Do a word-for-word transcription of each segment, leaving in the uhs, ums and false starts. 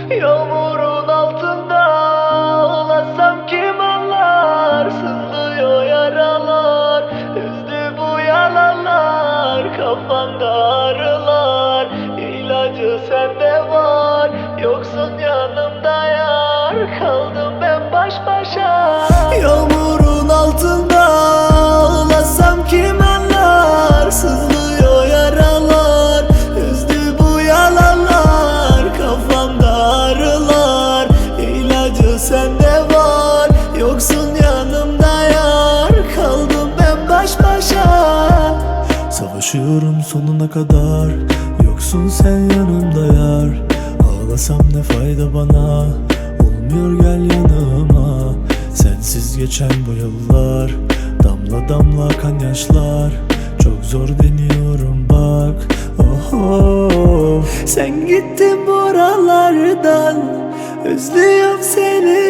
Yağmurun altında ağlasam kim anlar? Sızlıyor yaralar, üzdü bu yalanlar. Kafamda ağrılar, ilacı sende var. Yoksun yanımda yar, kaldım ben baş başa. Yağmurun altında ağlasam kim anlar? Sızlıyor yaralar, üzdü bu yalanlar. Kafamda ağrılar, ilacı sende var. Yoksun yanımda yar, kaldım ben baş başa. Savaşıyorum sonuna kadar, yoksun sen yanımda yar. Ağlasam ne fayda bana, olmuyor gel yanıma. Sensiz geçen bu yıllar, damla damla akan yaşlar. Çok zor deniyorum bak, oh, oh. Sen gittin buralardan, özlüyorum seni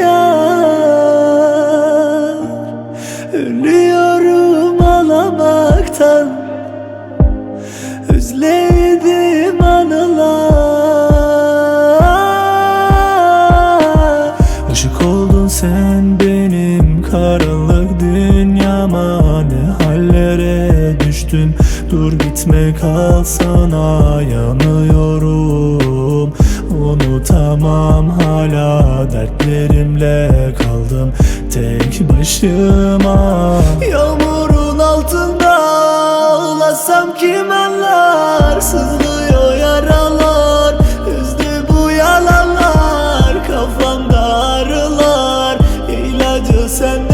yar. Ölüyorum ağlamaktan, özledim anılar. Işık oldun sen benim karanlık dünyama. Ne hallere düştüm, dur gitme kal sana. Yanıyorum, unutamam hala. Dertlerimle kaldım tek başıma. Yağmurun altında ağlasam kim anlar? Sızlıyor yaralar, üzdü bu yalanlar. Kafamda ağrılar, ilacı sende